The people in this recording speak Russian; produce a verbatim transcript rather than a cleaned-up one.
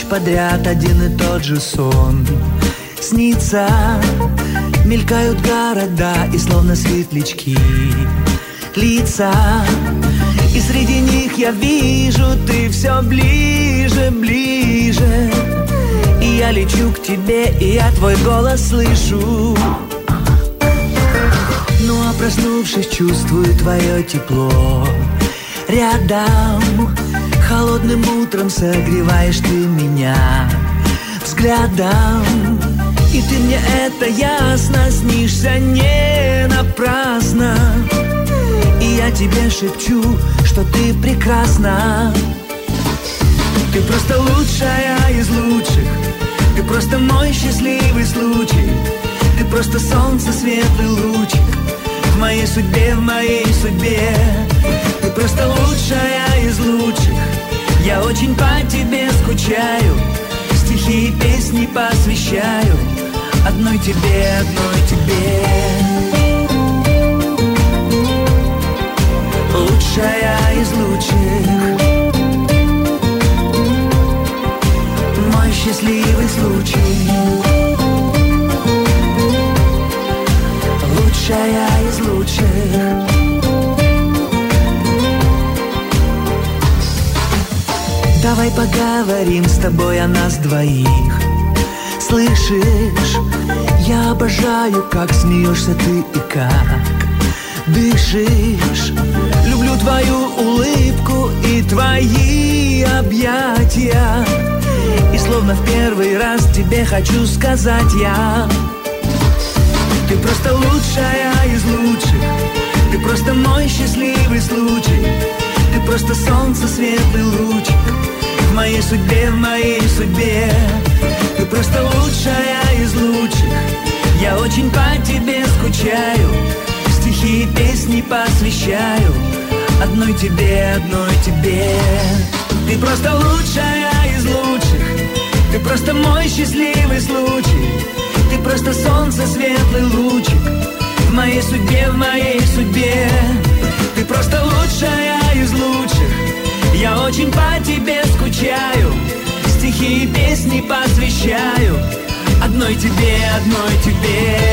подряд один и тот же сон снится. Мелькают города и словно светлячки лица, и среди них я вижу, ты все ближе, ближе. И я лечу к тебе, и я твой голос слышу. Ну а проснувшись, чувствую твое тепло рядом. Холодным утром согреваешь ты меня взглядом. И ты мне это ясно, снишься не напрасно. И я тебе шепчу, что ты прекрасна. Ты просто лучшая из лучших. Ты просто мой счастливый случай. Ты просто солнце, светлый лучик в моей судьбе, в моей судьбе. Ты просто лучшая из лучших. Я очень по тебе скучаю. Стихи и песни посвящаю одной тебе, одной тебе. Лучшая из лучших, мой счастливый случай. Лучшая из лучших. Давай поговорим с тобой о нас двоих. Слышишь, я обожаю, как смеешься ты и как дышишь. Люблю твою улыбку и твои объятия. И словно в первый раз тебе хочу сказать я: ты просто лучшая из лучших. Ты просто мой счастливый случай. Ты просто солнце, светлый лучик в моей судьбе, в моей судьбе. Ты просто лучшая из лучших. Я очень по тебе скучаю. Стихи и песни посвящаю одной тебе, одной тебе. Ты просто лучшая из лучших. Ты просто мой счастливый случай. Ты просто солнце, светлый лучик в моей судьбе, в моей судьбе. Ты просто лучшая из лучших. Я очень по тебе скучаю. Стихи и песни посвящаю одной тебе, одной тебе.